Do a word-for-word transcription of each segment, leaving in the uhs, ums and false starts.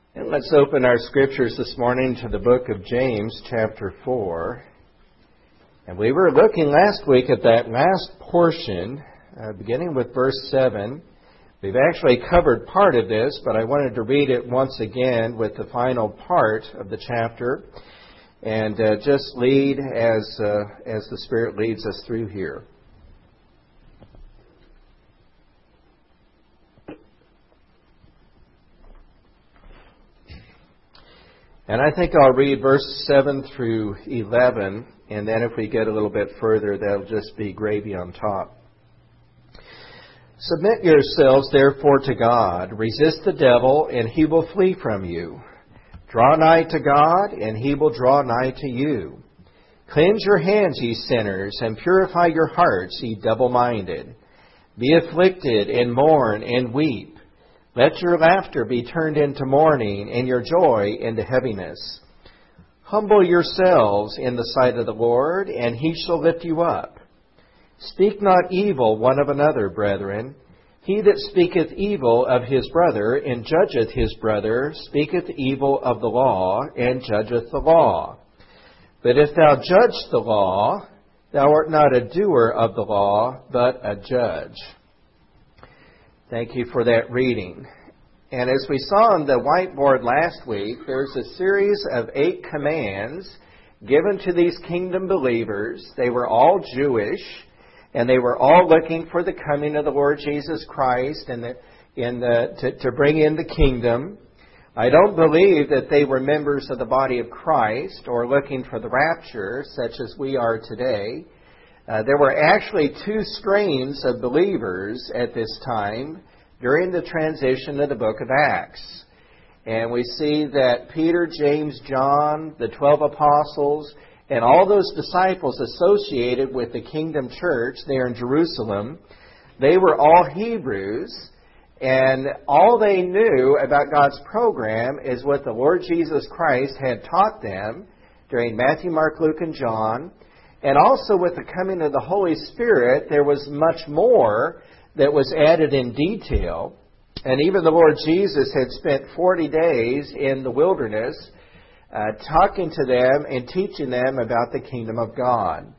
And let's open our scriptures this morning to the book of James, chapter four. And we were looking last week at that last portion, uh, beginning with verse seven. We've actually covered part of this, but I wanted to read it once again with the final part of the chapter and uh, just lead as uh, as the Spirit leads us through here. And I think I'll read verse seven through eleven, and then if we get a little bit further, that'll just be gravy on top. Submit yourselves, therefore, to God. Resist the devil, and he will flee from you. Draw nigh to God, and he will draw nigh to you. Cleanse your hands, ye sinners, and purify your hearts, ye double-minded. Be afflicted, and mourn, and weep. Let your laughter be turned into mourning, and your joy into heaviness. Humble yourselves in the sight of the Lord, and he shall lift you up. Speak not evil one of another, brethren. He that speaketh evil of his brother, and judgeth his brother, speaketh evil of the law, and judgeth the law. But if thou judge the law, thou art not a doer of the law, but a judge. Thank you for that reading. And as we saw on the whiteboard last week, there's a series of eight commands given to these kingdom believers. They were all Jewish, and they were all looking for the coming of the Lord Jesus Christ and the, in the, to, to bring in the kingdom. I don't believe that they were members of the body of Christ or looking for the rapture, such as we are today. Uh, there were actually two strains of believers at this time during the transition of the book of Acts. And we see that Peter, James, John, the twelve apostles, and all those disciples associated with the kingdom church there in Jerusalem, they were all Hebrews, and all they knew about God's program is what the Lord Jesus Christ had taught them during Matthew, Mark, Luke, and John. And also with the coming of the Holy Spirit, there was much more that was added in detail. And even the Lord Jesus had spent forty days in the wilderness uh, talking to them and teaching them about the kingdom of God.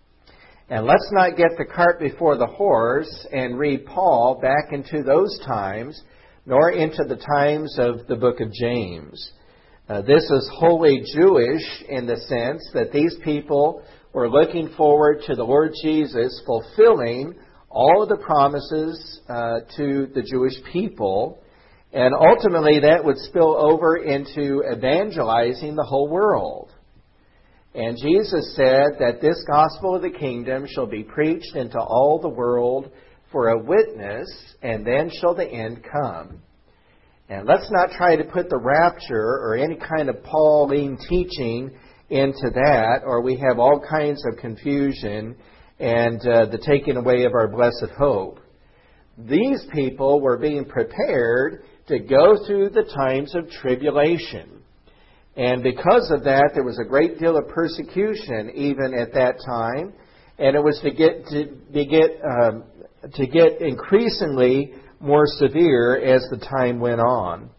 And let's not get the cart before the horse and read Paul back into those times, nor into the times of the book of James. Uh, this is wholly Jewish in the sense that these people were looking forward to the Lord Jesus fulfilling all of the promises uh, to the Jewish people. And ultimately that would spill over into evangelizing the whole world. And Jesus said that this gospel of the kingdom shall be preached into all the world for a witness, and then shall the end come. And let's not try to put the rapture or any kind of Pauline teaching into that, or we have all kinds of confusion and uh, the taking away of our blessed hope. These people were being prepared to go through the times of tribulation. And because of that, there was a great deal of persecution even at that time, and it was to get to, to get um, to get increasingly more severe as the time went on.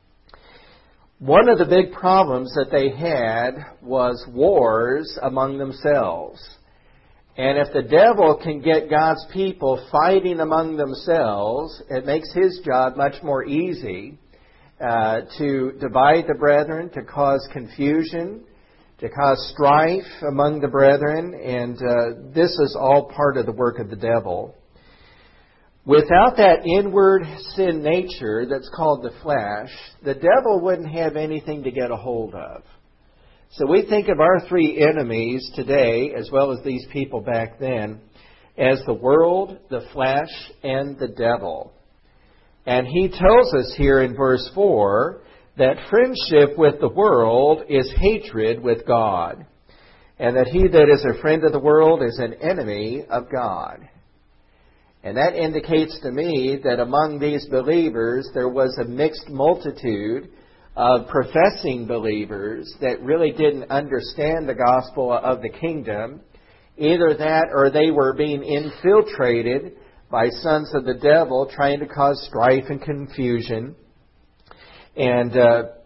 One of the big problems that they had was wars among themselves. And if the devil can get God's people fighting among themselves, it makes his job much more easy uh, to divide the brethren, to cause confusion, to cause strife among the brethren, and uh, this is all part of the work of the devil. Without that inward sin nature that's called the flesh, the devil wouldn't have anything to get a hold of. So we think of our three enemies today, as well as these people back then, as the world, the flesh, and the devil. And he tells us here in verse four that friendship with the world is hatred with God, and that he that is a friend of the world is an enemy of God. And that indicates to me that among these believers there was a mixed multitude of professing believers that really didn't understand the gospel of the kingdom. Either that or they were being infiltrated by sons of the devil trying to cause strife and confusion. And uh,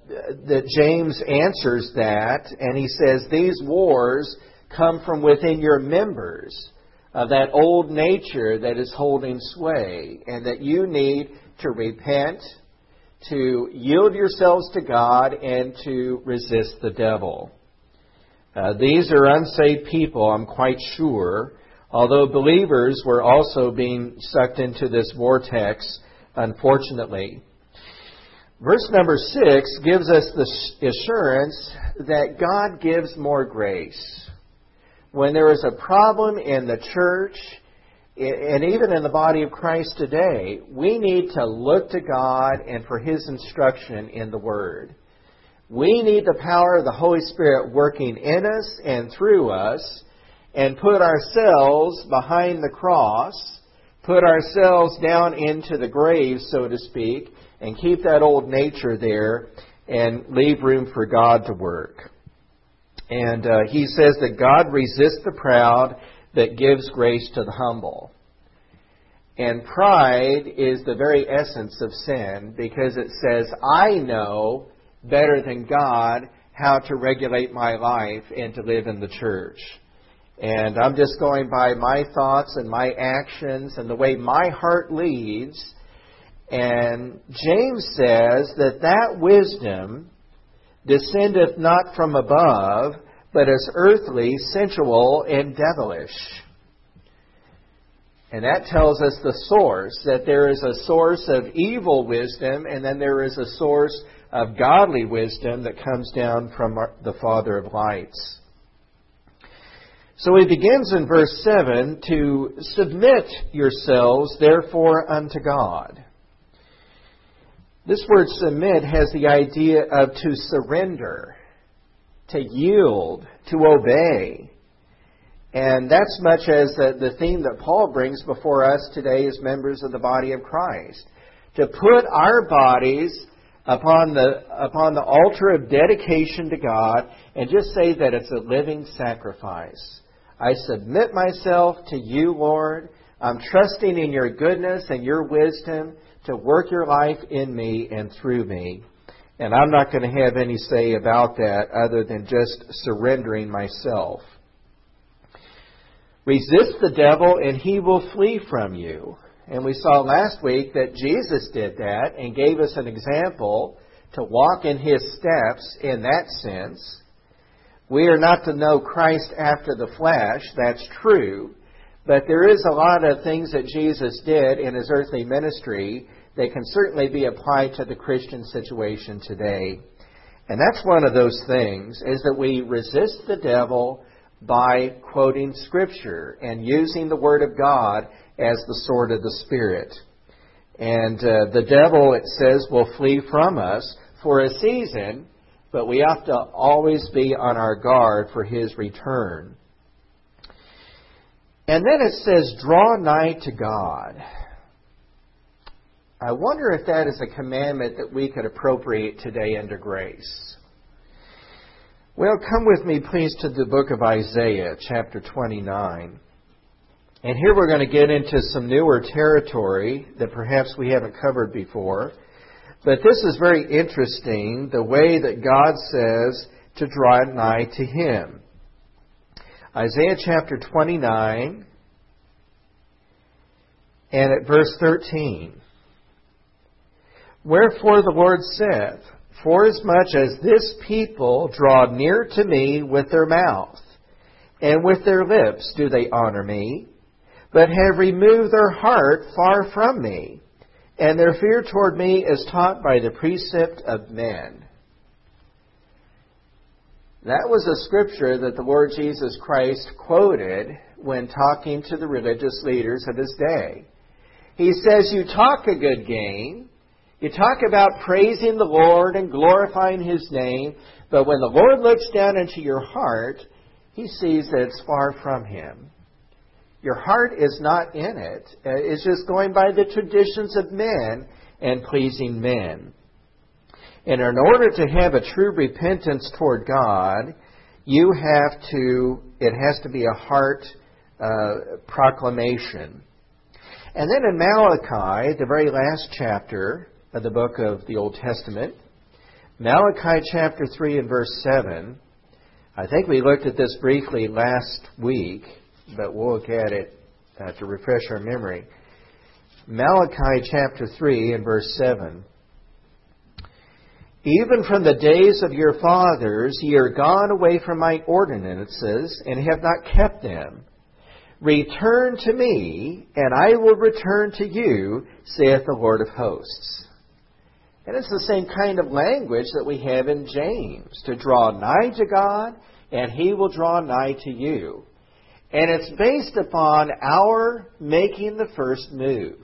that James answers that, and he says, these wars come from within your members, of that old nature that is holding sway, and that you need to repent, to yield yourselves to God, and to resist the devil. Uh, these are unsaved people, I'm quite sure, although believers were also being sucked into this vortex, unfortunately. Verse number six gives us the assurance that God gives more grace. When there is a problem in the church, and even in the body of Christ today, we need to look to God and for His instruction in the Word. We need the power of the Holy Spirit working in us and through us, and put ourselves behind the cross, put ourselves down into the grave, so to speak, and keep that old nature there and leave room for God to work. And uh, he says that God resists the proud, but gives grace to the humble. And pride is the very essence of sin, because it says, I know better than God how to regulate my life and to live in the church. And I'm just going by my thoughts and my actions and the way my heart leads. And James says that that wisdom descendeth not from above, but is earthly, sensual, and devilish. And that tells us the source, that there is a source of evil wisdom, and then there is a source of godly wisdom that comes down from the Father of lights. So he begins in verse seven, to submit yourselves, therefore, unto God. This word submit has the idea of to surrender, to yield, to obey. And that's much as the, the theme that Paul brings before us today as members of the body of Christ. To put our bodies upon the, upon the altar of dedication to God and just say that it's a living sacrifice. I submit myself to you, Lord. I'm trusting in your goodness and your wisdom to work your life in me and through me. And I'm not going to have any say about that other than just surrendering myself. Resist the devil and he will flee from you. And we saw last week that Jesus did that and gave us an example to walk in his steps in that sense. We are not to know Christ after the flesh, that's true. But there is a lot of things that Jesus did in his earthly ministry that can certainly be applied to the Christian situation today. And that's one of those things, is that we resist the devil by quoting Scripture and using the Word of God as the sword of the Spirit. And uh, the devil, it says, will flee from us for a season, but we have to always be on our guard for his return. And then it says, draw nigh to God. I wonder if that is a commandment that we could appropriate today under grace. Well, come with me, please, to the book of Isaiah, chapter twenty-nine. And here we're going to get into some newer territory that perhaps we haven't covered before. But this is very interesting, the way that God says to draw nigh to Him. Isaiah chapter twenty-nine, and at verse thirteen. Wherefore the Lord saith, forasmuch as this people draw near to me with their mouth, and with their lips do they honor me, but have removed their heart far from me, and their fear toward me is taught by the precept of men. That was a scripture that the Lord Jesus Christ quoted when talking to the religious leaders of his day. He says, you talk a good game, you talk about praising the Lord and glorifying His name, but when the Lord looks down into your heart, He sees that it's far from Him. Your heart is not in it. It's just going by the traditions of men and pleasing men. And in order to have a true repentance toward God, you have to, it has to be a heart uh, proclamation. And then in Malachi, the very last chapter of the book of the Old Testament, Malachi chapter three and verse seven. I think we looked at this briefly last week, but we'll look at it uh, to refresh our memory. Malachi chapter three and verse seven. Even from the days of your fathers ye are gone away from my ordinances, and have not kept them. Return to me, and I will return to you, saith the Lord of hosts. And it's the same kind of language that we have in James, to draw nigh to God, and He will draw nigh to you. And it's based upon our making the first move.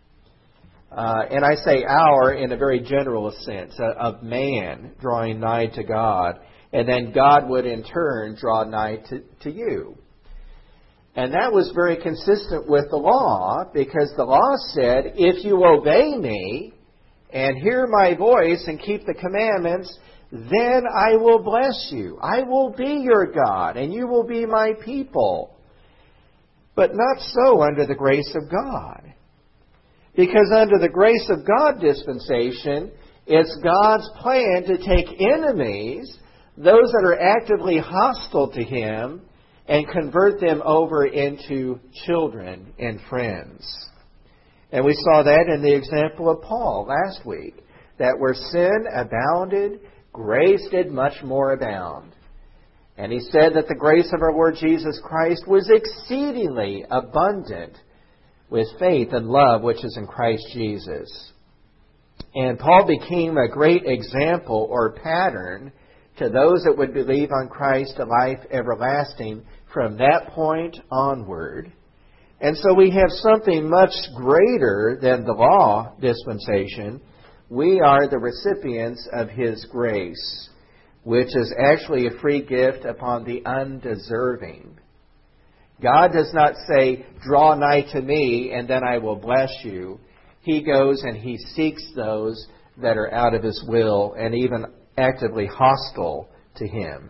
Uh, and I say our in a very general sense, uh, of man drawing nigh to God, and then God would in turn draw nigh to, to you. And that was very consistent with the law, because the law said, if you obey me and hear my voice and keep the commandments, then I will bless you. I will be your God, and you will be my people. But not so under the grace of God. Because under the grace of God dispensation, it's God's plan to take enemies, those that are actively hostile to Him, and convert them over into children and friends. And we saw that in the example of Paul last week, that where sin abounded, grace did much more abound. And he said that the grace of our Lord Jesus Christ was exceedingly abundant with faith and love which is in Christ Jesus. And Paul became a great example or pattern to those that would believe on Christ to life everlasting from that point onward. And so we have something much greater than the law dispensation. We are the recipients of His grace, which is actually a free gift upon the undeserving. God does not say, draw nigh to me and then I will bless you. He goes and He seeks those that are out of His will and even actively hostile to Him.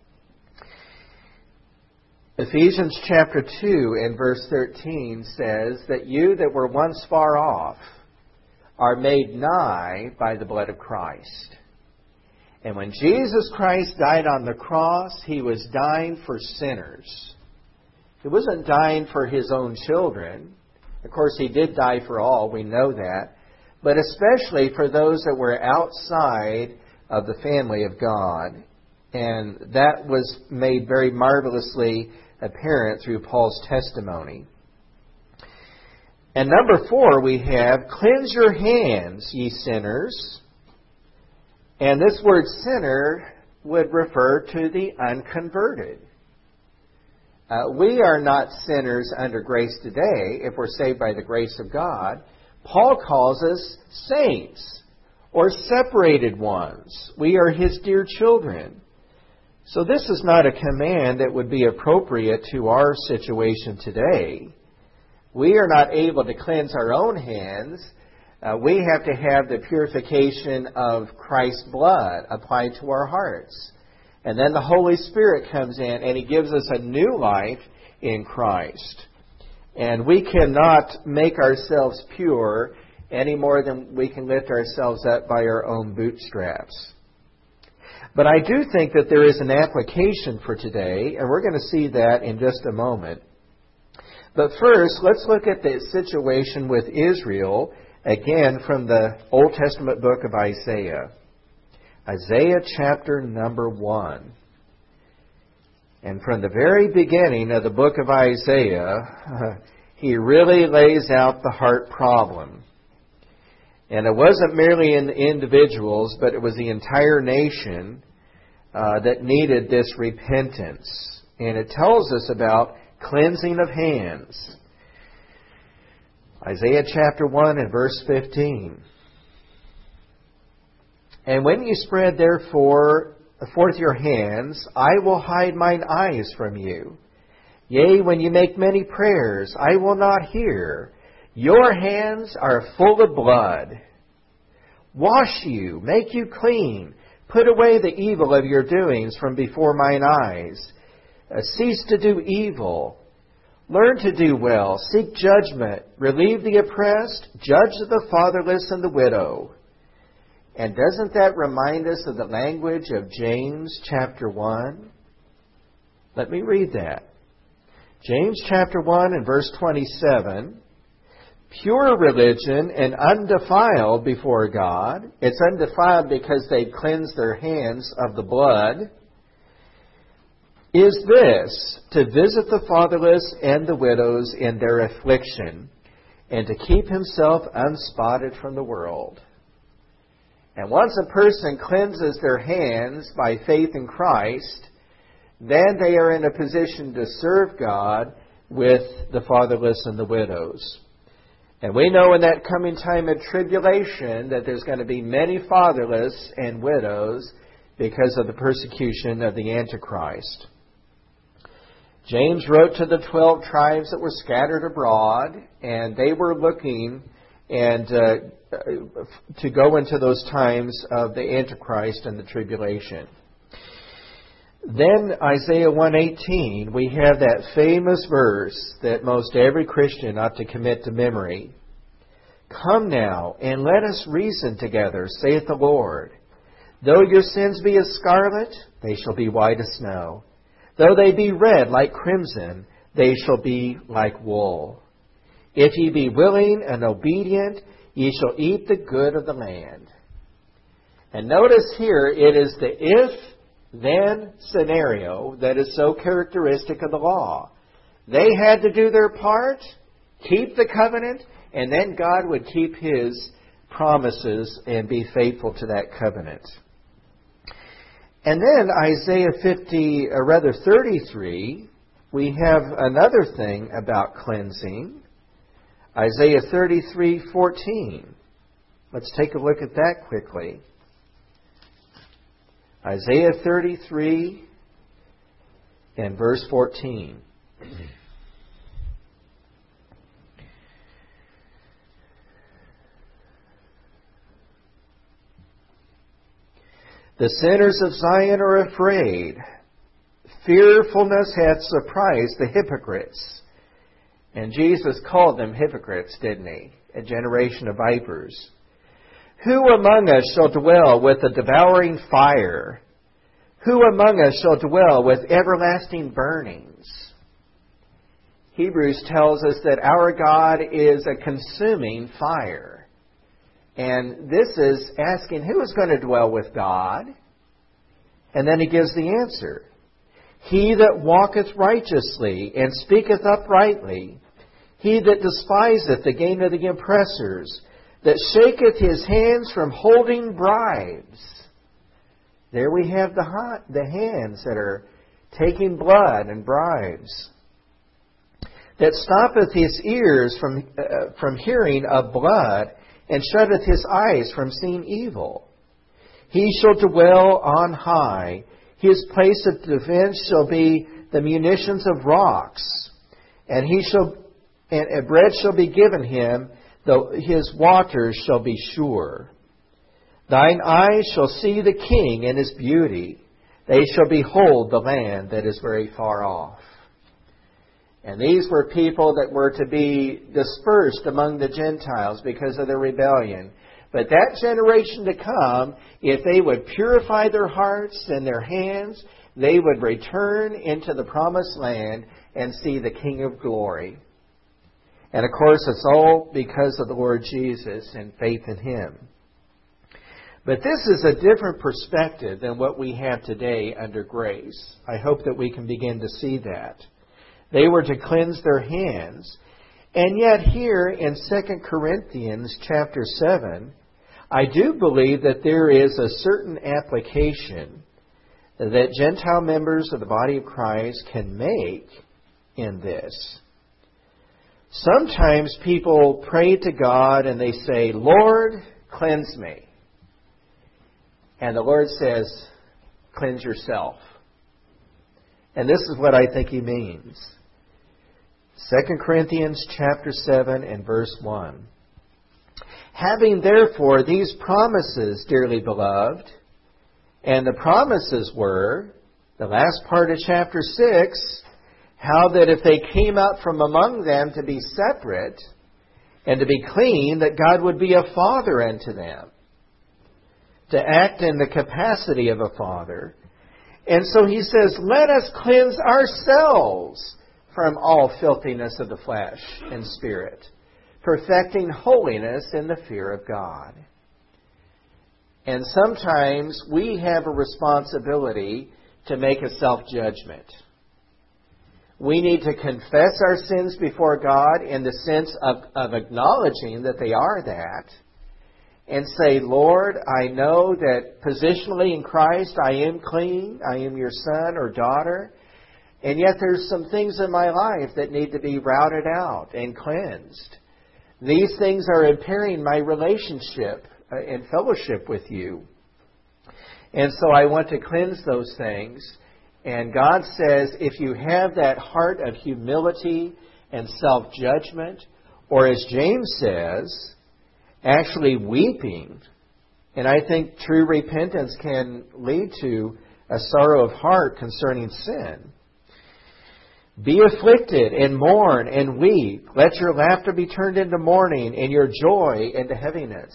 Ephesians chapter two and verse thirteen says that you that were once far off are made nigh by the blood of Christ. And when Jesus Christ died on the cross, He was dying for sinners. He wasn't dying for His own children. Of course, He did die for all. We know that. But especially for those that were outside of the family of God. And that was made very marvelously apparent through Paul's testimony. And number four, we have, cleanse your hands, ye sinners. And this word sinner would refer to the unconverted. Uh, we are not sinners under grace today if we're saved by the grace of God. Paul calls us saints or separated ones. We are His dear children. So this is not a command that would be appropriate to our situation today. We are not able to cleanse our own hands. Uh, we have to have the purification of Christ's blood applied to our hearts. And then the Holy Spirit comes in and He gives us a new life in Christ. And we cannot make ourselves pure any more than we can lift ourselves up by our own bootstraps. But I do think that there is an application for today, and we're going to see that in just a moment. But first, let's look at the situation with Israel, again from the Old Testament book of Isaiah. Isaiah chapter number one. And from the very beginning of the book of Isaiah, he really lays out the heart problem. And it wasn't merely in the individuals, but it was the entire nation uh, that needed this repentance. And it tells us about cleansing of hands. Isaiah chapter one and verse fifteen. And when you spread therefore forth your hands, I will hide mine eyes from you. Yea, when you make many prayers, I will not hear. Your hands are full of blood. Wash you, make you clean. Put away the evil of your doings from before mine eyes. Uh, cease to do evil. Learn to do well. Seek judgment. Relieve the oppressed. Judge the fatherless and the widow. And doesn't that remind us of the language of James chapter one? Let me read that. James chapter one and verse twenty-seven. Pure religion and undefiled before God. It's undefiled because they've cleansed their hands of the blood. Is this, to visit the fatherless and the widows in their affliction, and to keep himself unspotted from the world. And once a person cleanses their hands by faith in Christ, then they are in a position to serve God with the fatherless and the widows. And we know in that coming time of tribulation that there's going to be many fatherless and widows because of the persecution of the Antichrist. James wrote to the twelve tribes that were scattered abroad, and they were looking and uh, to go into those times of the Antichrist and the tribulation. Then Isaiah one eighteen, we have that famous verse that most every Christian ought to commit to memory. Come now, and let us reason together, saith the Lord. Though your sins be as scarlet, they shall be white as snow. Though they be red like crimson, they shall be like wool. If ye be willing and obedient, ye shall eat the good of the land. And notice here, it is the if-then scenario that is so characteristic of the law. They had to do their part, keep the covenant, and then God would keep His promises and be faithful to that covenant. And then Isaiah fifty, or rather thirty-three, we have another thing about cleansing. Isaiah thirty-three fourteen. Let's take a look at that quickly. Isaiah thirty-three and verse fourteen. The sinners of Zion are afraid. Fearfulness hath surprised the hypocrites. And Jesus called them hypocrites, didn't He? A generation of vipers. Who among us shall dwell with a devouring fire? Who among us shall dwell with everlasting burnings? Hebrews tells us that our God is a consuming fire. And this is asking, who is going to dwell with God? And then He gives the answer. He that walketh righteously and speaketh uprightly, he that despiseth the gain of the oppressors, that shaketh his hands from holding bribes. There we have the, hot, the hands that are taking blood and bribes. That stoppeth his ears from, uh, from hearing of blood, and shutteth his eyes from seeing evil. He shall dwell on high. His place of defense shall be the munitions of rocks. And he shall, and, and bread shall be given him, though his waters shall be sure. Thine eyes shall see the King in His beauty. They shall behold the land that is very far off. And these were people that were to be dispersed among the Gentiles because of their rebellion. But that generation to come, if they would purify their hearts and their hands, they would return into the promised land and see the King of glory. And of course, it's all because of the Lord Jesus and faith in Him. But this is a different perspective than what we have today under grace. I hope that we can begin to see that. They were to cleanse their hands. And yet here in Second Corinthians chapter seven, I do believe that there is a certain application that Gentile members of the body of Christ can make in this. Sometimes people pray to God and they say, Lord, cleanse me. And the Lord says, cleanse yourself. And this is what I think He means. Second Corinthians chapter seven and verse one. Having therefore these promises, dearly beloved, and the promises were, the last part of chapter six, how that if they came out from among them to be separate and to be clean, that God would be a father unto them. to act in the capacity of a father. And so he says, let us cleanse ourselves from all filthiness of the flesh and spirit, perfecting holiness in the fear of God. And sometimes we have a responsibility to make a self-judgment. We need to confess our sins before God in the sense of, of acknowledging that they are that, and say, Lord, I know that positionally in Christ I am clean, I am your son or daughter, and yet there's some things in my life that need to be routed out and cleansed. These things are impairing my relationship and fellowship with you. And so I want to cleanse those things. And God says, if you have that heart of humility and self-judgment, or as James says, actually weeping, and I think true repentance can lead to a sorrow of heart concerning sin. Be afflicted and mourn and weep. Let your laughter be turned into mourning and your joy into heaviness.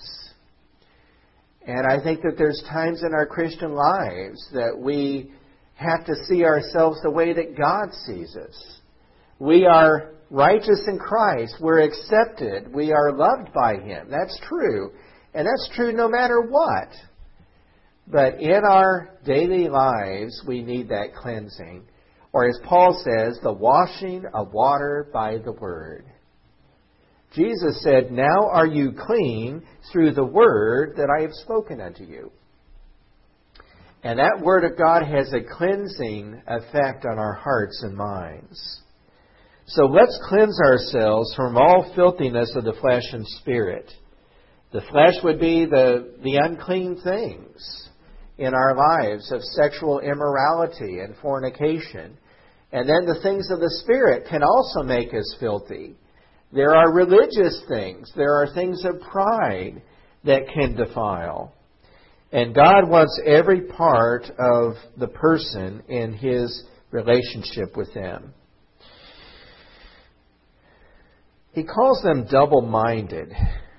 And I think that there's times in our Christian lives that we have to see ourselves the way that God sees us. We are righteous in Christ. We're accepted. We are loved by Him. That's true. And that's true no matter what. But in our daily lives, we need that cleansing. Or as Paul says, the washing of water by the Word. Jesus said, now are you clean through the Word that I have spoken unto you. And that Word of God has a cleansing effect on our hearts and minds. So let's cleanse ourselves from all filthiness of the flesh and spirit. The flesh would be the, the unclean things in our lives of sexual immorality and fornication. And then the things of the Spirit can also make us filthy. There are religious things. There are things of pride that can defile. And God wants every part of the person in His relationship with Him. He calls them double-minded.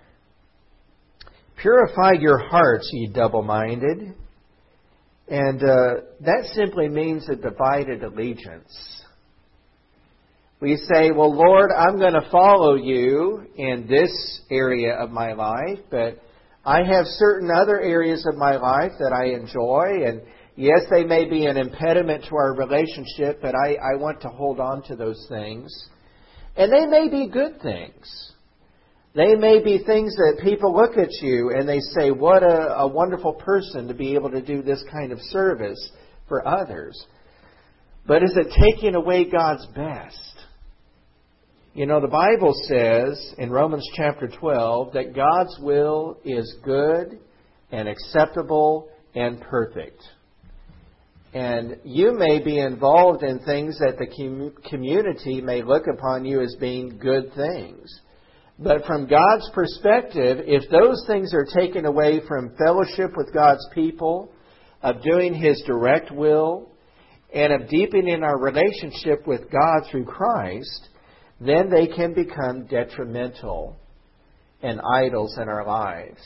Purify your hearts, ye double-minded. And uh, that simply means a divided allegiance. We say, well, Lord, I'm going to follow you in this area of my life, but I have certain other areas of my life that I enjoy, and yes, they may be an impediment to our relationship, but I, I want to hold on to those things. And they may be good things. They may be things that people look at you and they say, what a, a wonderful person to be able to do this kind of service for others. But is it taking away God's best? You know, the Bible says in Romans chapter twelve that God's will is good and acceptable and perfect. And you may be involved in things that the com- community may look upon you as being good things. But from God's perspective, if those things are taken away from fellowship with God's people, of doing His direct will, and of deepening our relationship with God through Christ, then they can become detrimental and idols in our lives.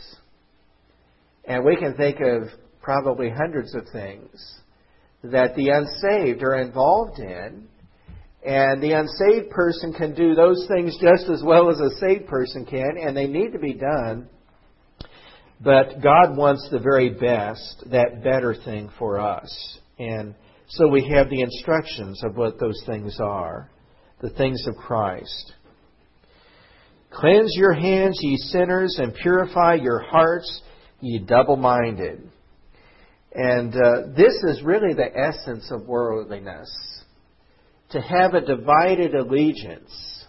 And we can think of probably hundreds of things that the unsaved are involved in. And the unsaved person can do those things just as well as a saved person can, and they need to be done. But God wants the very best, that better thing for us. And so we have the instructions of what those things are, the things of Christ. Cleanse your hands, ye sinners, and purify your hearts, ye double-minded. And uh, this is really the essence of worldliness. To have a divided allegiance.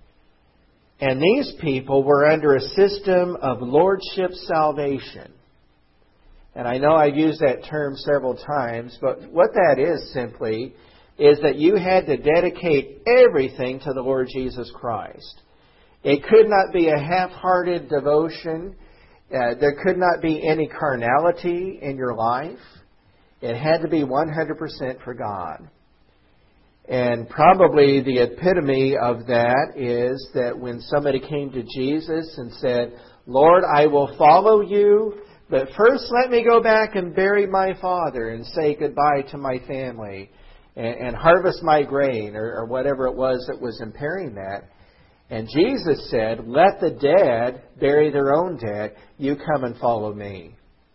And these people were under a system of lordship salvation. And I know I've used that term several times, but what that is simply is that you had to dedicate everything to the Lord Jesus Christ. It could not be a half-hearted devotion. Uh, there could not be any carnality in your life. It had to be one hundred percent for God. And probably the epitome of that is that when somebody came to Jesus and said, Lord, I will follow you, But first let me go back and bury my father and say goodbye to my family and, and harvest my grain," or, or whatever it was that was impairing that. And Jesus said, "Let the dead bury their own dead. You come and follow me."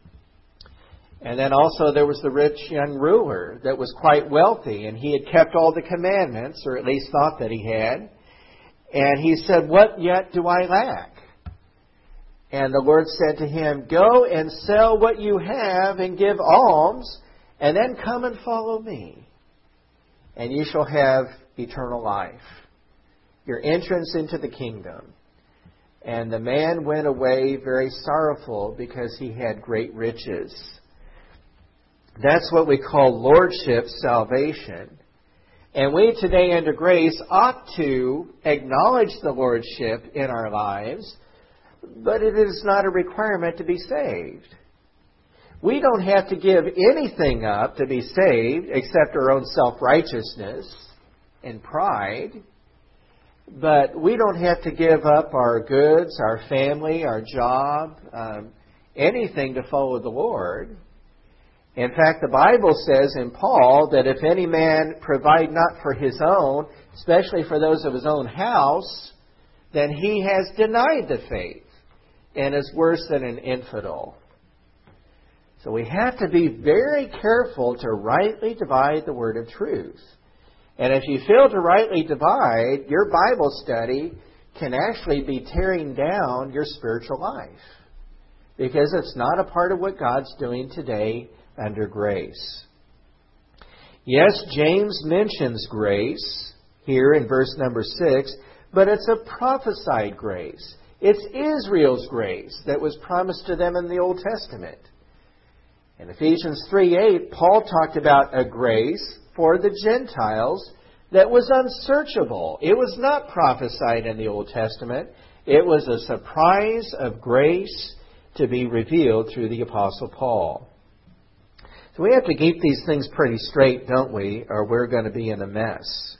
And then also there was the rich young ruler that was quite wealthy, and he had kept all the commandments, or at least thought that he had. And he said, "What yet do I lack?" And the Lord said to him, "Go and sell what you have and give alms, and then come and follow me. And you shall have eternal life," your entrance into the kingdom. And the man went away very sorrowful because he had great riches. That's what we call lordship salvation. And we today under grace ought to acknowledge the lordship in our lives, but it is not a requirement to be saved. We don't have to give anything up to be saved except our own self-righteousness and pride. But we don't have to give up our goods, our family, our job, um, anything to follow the Lord. In fact, the Bible says in Paul that if any man provide not for his own, especially for those of his own house, then he has denied the faith and is worse than an infidel. So we have to be very careful to rightly divide the word of truth. And if you fail to rightly divide, your Bible study can actually be tearing down your spiritual life, because it's not a part of what God's doing today under grace. Yes, James mentions grace here in verse number six, but it's a prophesied grace. It's Israel's grace that was promised to them in the Old Testament. In Ephesians three eight, Paul talked about a grace for the Gentiles that was unsearchable. It was not prophesied in the Old Testament. It was a surprise of grace to be revealed through the Apostle Paul. So we have to keep these things pretty straight, don't we, or we're going to be in a mess.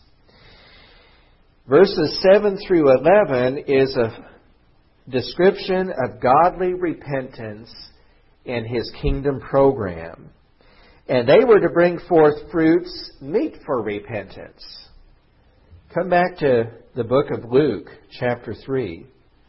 Verses seven through eleven is a description of godly repentance in His kingdom program. And they were to bring forth fruits meet for repentance. Come back to the book of Luke, chapter three.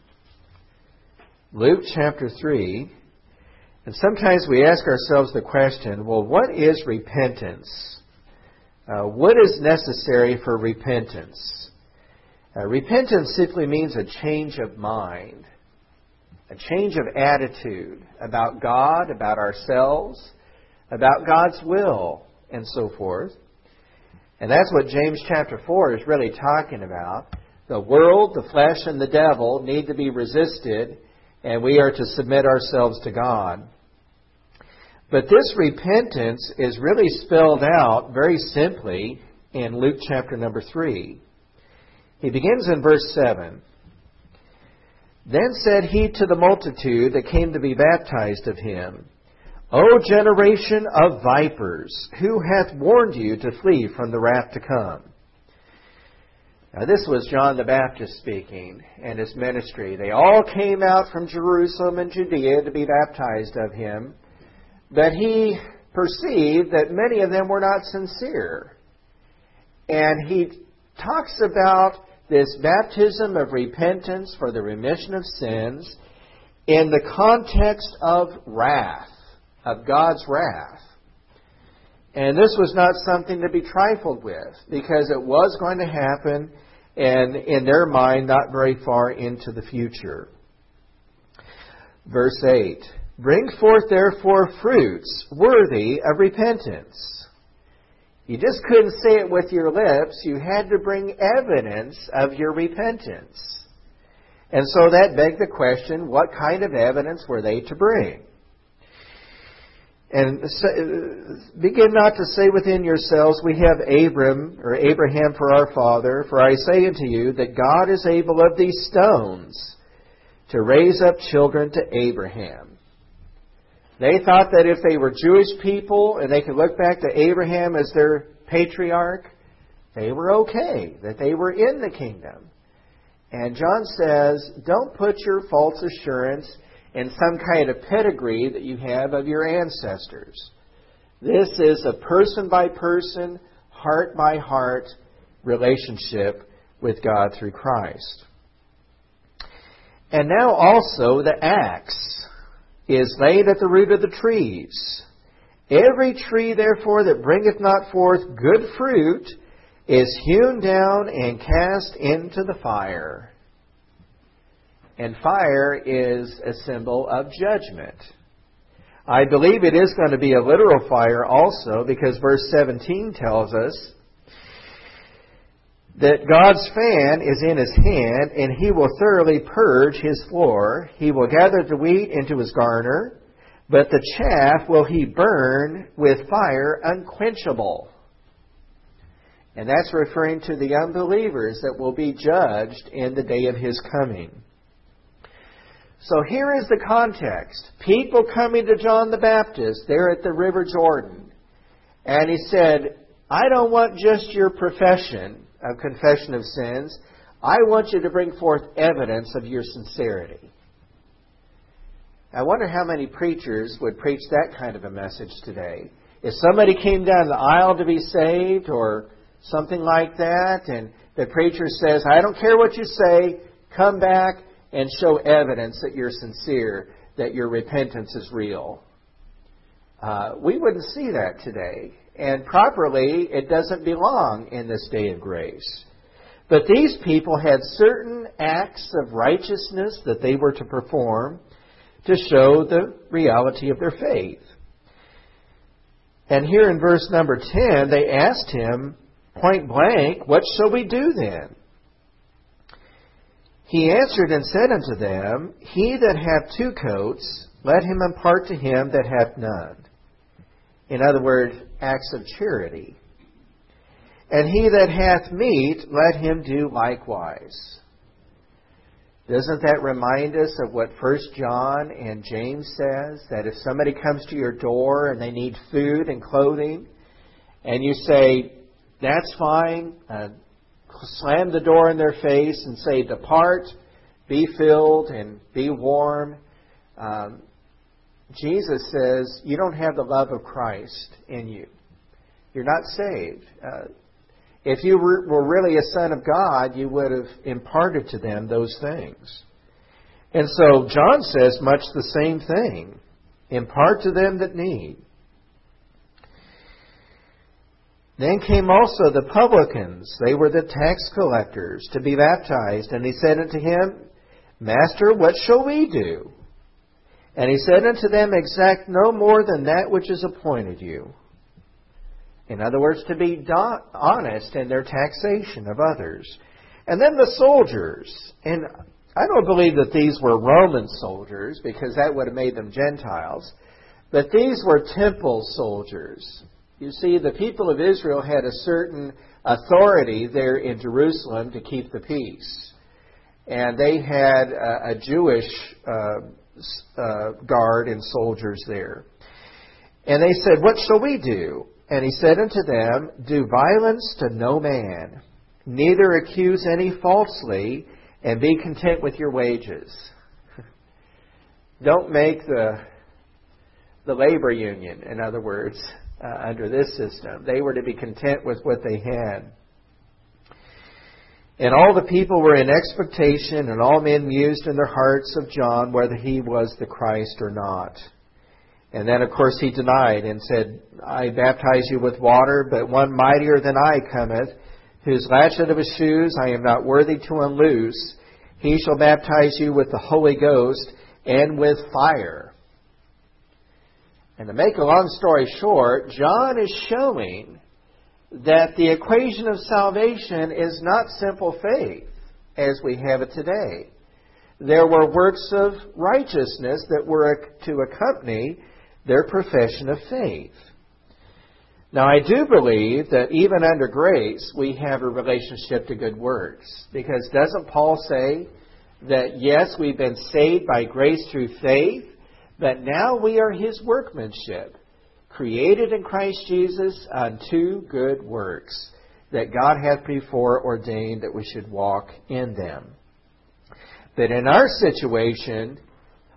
Luke chapter three. And sometimes we ask ourselves the question, well, what is repentance? Uh, what is necessary for repentance? Uh, repentance simply means a change of mind, a change of attitude about God, about ourselves, about God's will, and so forth. And that's what James chapter four is really talking about. The world, the flesh, and the devil need to be resisted, and we are to submit ourselves to God. But this repentance is really spelled out very simply in Luke chapter number three. He begins in verse seven. Then said he to the multitude that came to be baptized of him, O generation of vipers, who hath warned you to flee from the wrath to come? Now this was John the Baptist speaking and his ministry. They all came out from Jerusalem and Judea to be baptized of him, but he perceived that many of them were not sincere. And he talks about this baptism of repentance for the remission of sins in the context of wrath, of God's wrath. And this was not something to be trifled with, because it was going to happen, and in their mind, not very far into the future. Verse eight, Bring forth therefore fruits worthy of repentance. You just couldn't say it with your lips. You had to bring evidence of your repentance. And so that begged the question, what kind of evidence were they to bring? And begin not to say within yourselves, we have Abram or Abraham for our father. For I say unto you that God is able of these stones to raise up children to Abraham. They thought that if they were Jewish people and they could look back to Abraham as their patriarch, they were okay, that they were in the kingdom. And John says, don't put your false assurance and some kind of pedigree that you have of your ancestors. This is a person-by-person, heart-by-heart relationship with God through Christ. And now also the axe is laid at the root of the trees. Every tree, therefore, that bringeth not forth good fruit is hewn down and cast into the fire. And fire is a symbol of judgment. I believe it is going to be a literal fire also, because verse seventeen tells us that God's fan is in His hand, and He will thoroughly purge His floor. He will gather the wheat into His garner, but the chaff will He burn with fire unquenchable. And that's referring to the unbelievers that will be judged in the day of His coming. So here is the context. People coming to John the Baptist there at the River Jordan. And he said, I don't want just your profession of confession of sins. I want you to bring forth evidence of your sincerity. I wonder how many preachers would preach that kind of a message today. If somebody came down the aisle to be saved or something like that, and the preacher says, I don't care what you say, come back and show evidence that you're sincere, that your repentance is real. Uh, we wouldn't see that today. And properly, it doesn't belong in this day of grace. But these people had certain acts of righteousness that they were to perform to show the reality of their faith. And here in verse number ten, they asked him point blank, what shall we do then? He answered and said unto them, He that hath two coats, let him impart to him that hath none. In other words, acts of charity. And he that hath meat, let him do likewise. Doesn't that remind us of what First John and James says? That if somebody comes to your door and they need food and clothing, and you say, that's fine, uh, slam the door in their face and say, depart, be filled, and be warm. Um, Jesus says, you don't have the love of Christ in you. You're not saved. Uh, if you were, were really a son of God, you would have imparted to them those things. And so John says much the same thing. Impart to them that need. Then came also the publicans, they were the tax collectors, to be baptized. And he said unto him, Master, what shall we do? And he said unto them, Exact no more than that which is appointed you. In other words, to be do- honest in their taxation of others. And then the soldiers, and I don't believe that these were Roman soldiers, because that would have made them Gentiles, but these were temple soldiers. You see, the people of Israel had a certain authority there in Jerusalem to keep the peace. And they had a, a Jewish uh, uh, guard and soldiers there. And they said, What shall we do? And he said unto them, Do violence to no man, neither accuse any falsely, and be content with your wages. Don't make the, the labor union, in other words, Uh, under this system. They were to be content with what they had. And all the people were in expectation, and all men mused in their hearts of John whether he was the Christ or not. And then, of course, he denied and said, I baptize you with water, but one mightier than I cometh, whose latchet of his shoes I am not worthy to unloose. He shall baptize you with the Holy Ghost and with fire. And to make a long story short, John is showing that the equation of salvation is not simple faith as we have it today. There were works of righteousness that were to accompany their profession of faith. Now, I do believe that even under grace, we have a relationship to good works. Because doesn't Paul say that, yes, we've been saved by grace through faith, but now we are His workmanship, created in Christ Jesus unto good works, that God hath before ordained that we should walk in them. But in our situation,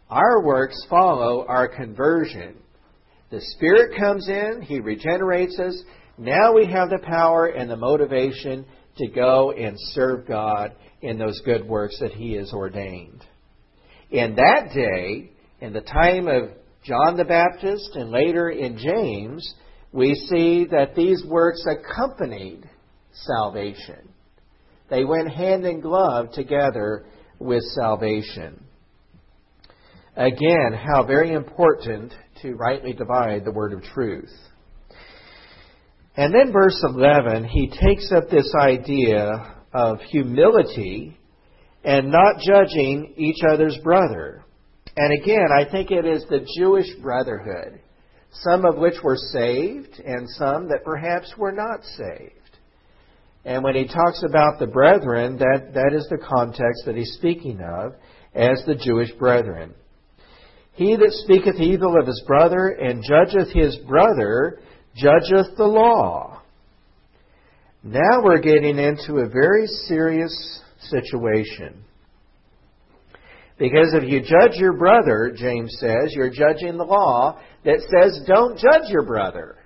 Our works follow our conversion. The Spirit comes in, He regenerates us. Now we have the power and the motivation to go and serve God in those good works that He has ordained. In that day, in the time of John the Baptist and later in James, we see that these works accompanied salvation. They went hand in glove together with salvation. Again, how very important to rightly divide the word of truth. And then verse eleven, he takes up this idea of humility and not judging each other's brother. And again, I think it is the Jewish brotherhood, some of which were saved and some that perhaps were not saved. And when he talks about the brethren, that, that is the context that he's speaking of as the Jewish brethren. He that speaketh evil of his brother and judgeth his brother judgeth the law. Now we're getting into a very serious situation. Because if you judge your brother, James says, you're judging the law that says don't judge your brother.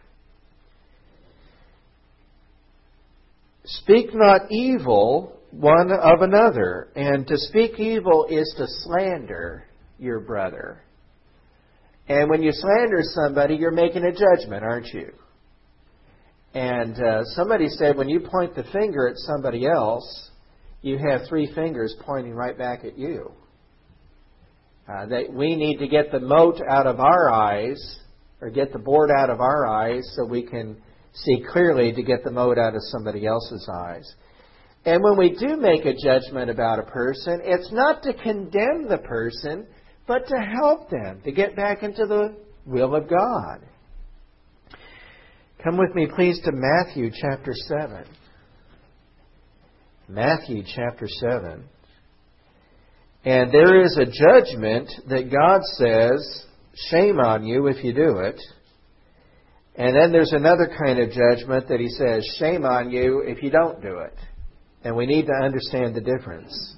Speak not evil one of another. And to speak evil is to slander your brother. And when you slander somebody, you're making a judgment, aren't you? And uh, somebody said when you point the finger at somebody else, you have three fingers pointing right back at you. Uh, that we need to get the mote out of our eyes, or get the board out of our eyes so we can see clearly to get the mote out of somebody else's eyes. And when we do make a judgment about a person, it's not to condemn the person, but to help them to get back into the will of God. Come with me, please, to Matthew chapter seven. Matthew chapter seven. And there is a judgment that God says, shame on you if you do it. And then there's another kind of judgment that He says, shame on you if you don't do it. And we need to understand the difference.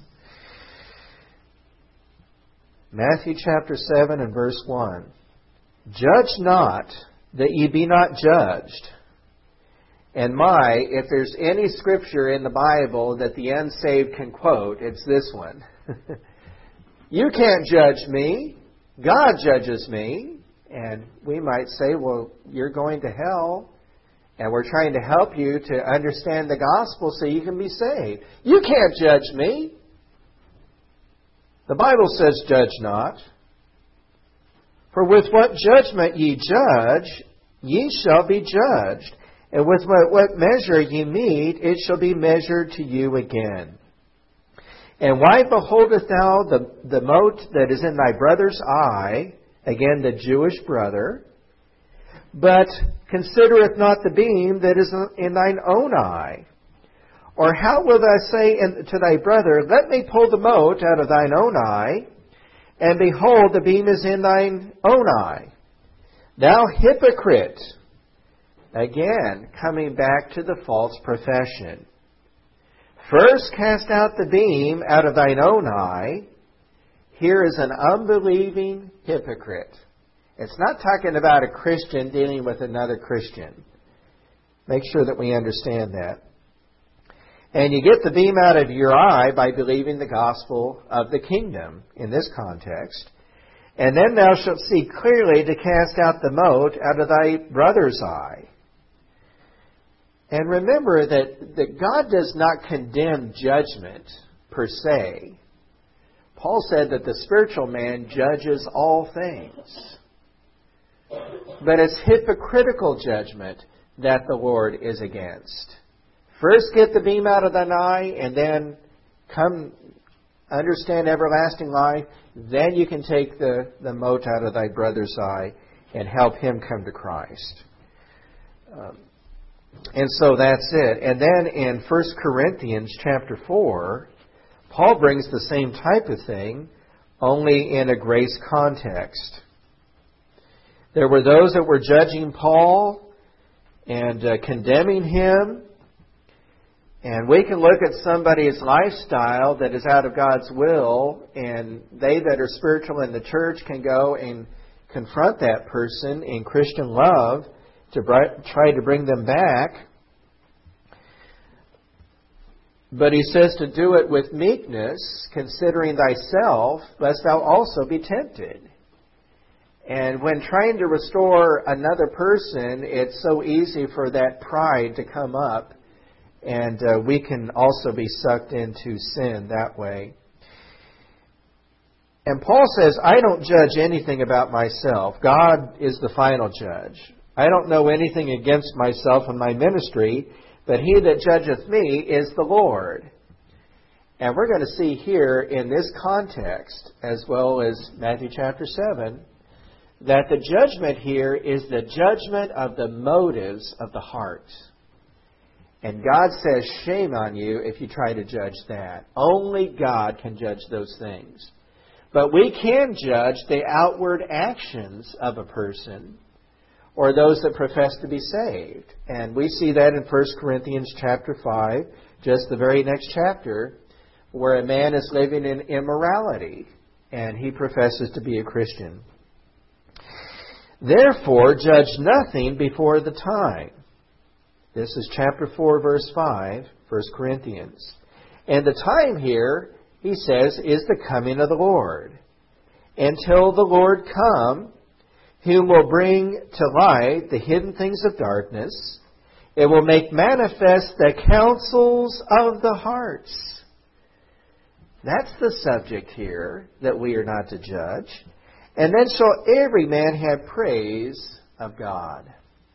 Matthew chapter seven and verse one. Judge not that ye be not judged. And my, if there's any scripture in the Bible that the unsaved can quote, it's this one. You can't judge me. God judges me. And we might say, well, you're going to hell. And we're trying to help you to understand the gospel so you can be saved. You can't judge me. The Bible says, judge not. For with what judgment ye judge, ye shall be judged. And with what, what measure ye mete, it shall be measured to you again. And why beholdest thou the, the mote that is in thy brother's eye, again the Jewish brother, but considereth not the beam that is in thine own eye? Or how wilt thou say to thy brother, let me pull the mote out of thine own eye, and behold, the beam is in thine own eye? Thou hypocrite! Again, coming back to the false profession. First cast out the beam out of thine own eye. Here is an unbelieving hypocrite. It's not talking about a Christian dealing with another Christian. Make sure that we understand that. And you get the beam out of your eye by believing the gospel of the kingdom in this context. And then thou shalt see clearly to cast out the mote out of thy brother's eye. And remember that, that God does not condemn judgment per se. Paul said that the spiritual man judges all things. But it's hypocritical judgment that the Lord is against. First get the beam out of thine eye, and then come understand everlasting life. Then you can take the, the mote out of thy brother's eye and help him come to Christ. Um, and so that's it. And then in First Corinthians chapter four, Paul brings the same type of thing, only in a grace context. There were those that were judging Paul and uh, condemning him. And we can look at somebody's lifestyle that is out of God's will, and they that are spiritual in the church can go and confront that person in Christian love to try to bring them back. But he says to do it with meekness, considering thyself, lest thou also be tempted. And when trying to restore another person, it's so easy for that pride to come up, and uh, we can also be sucked into sin that way. And Paul says, I don't judge anything about myself. God is the final judge. I don't know anything against myself and my ministry, but he that judgeth me is the Lord. And we're going to see here in this context, as well as Matthew chapter seven, that the judgment here is the judgment of the motives of the heart. And God says, shame on you if you try to judge that. Only God can judge those things. But we can judge the outward actions of a person, or those that profess to be saved. And we see that in First Corinthians chapter five, just the very next chapter, where a man is living in immorality, and he professes to be a Christian. Therefore, judge nothing before the time. This is chapter four, verse five, First Corinthians. And the time here, he says, is the coming of the Lord. Until the Lord come, whom will bring to light the hidden things of darkness. It will make manifest the counsels of the hearts. That's the subject here that we are not to judge. And then shall every man have praise of God.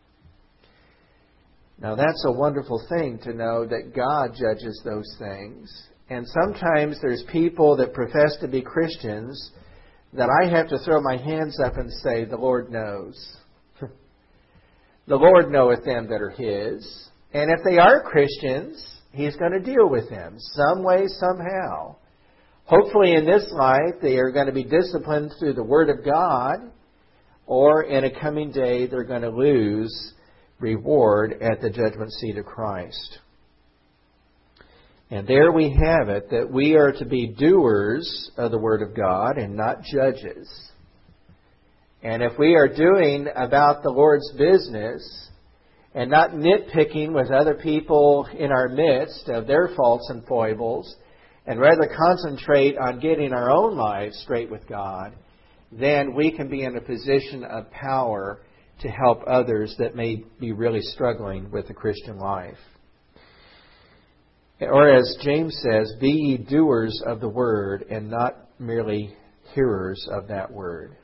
Now that's a wonderful thing to know that God judges those things. And sometimes there's people that profess to be Christians that I have to throw my hands up and say, the Lord knows. The Lord knoweth them that are His. And if they are Christians, He's going to deal with them some way, somehow. Hopefully in this life they are going to be disciplined through the Word of God, or in a coming day they're going to lose reward at the judgment seat of Christ. And there we have it, that we are to be doers of the Word of God and not judges. And if we are doing about the Lord's business and not nitpicking with other people in our midst of their faults and foibles, and rather concentrate on getting our own lives straight with God, then we can be in a position of power to help others that may be really struggling with the Christian life. Or as James says, be ye doers of the word and not merely hearers of that word.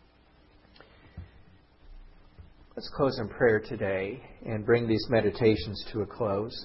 Let's close in prayer today and bring these meditations to a close.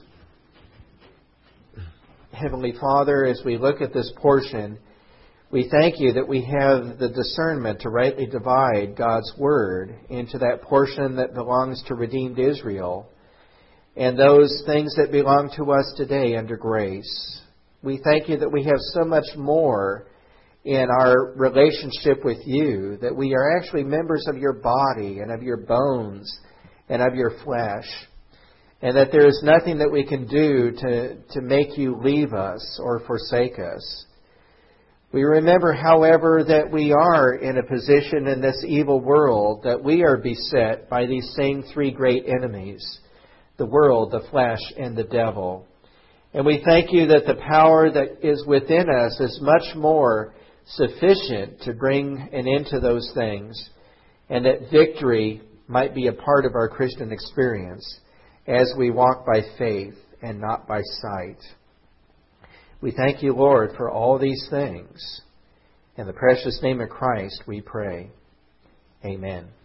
Heavenly Father, as we look at this portion, we thank you that we have the discernment to rightly divide God's word into that portion that belongs to redeemed Israel and those things that belong to us today under grace. We thank you that we have so much more in our relationship with you, that we are actually members of your body and of your bones and of your flesh, and that there is nothing that we can do to, to make you leave us or forsake us. We remember, however, that we are in a position in this evil world that we are beset by these same three great enemies, the world, the flesh, and the devil. And we thank you that the power that is within us is much more sufficient to bring an end to those things, and that victory might be a part of our Christian experience as we walk by faith and not by sight. We thank you, Lord, for all these things. In the precious name of Christ we pray. Amen.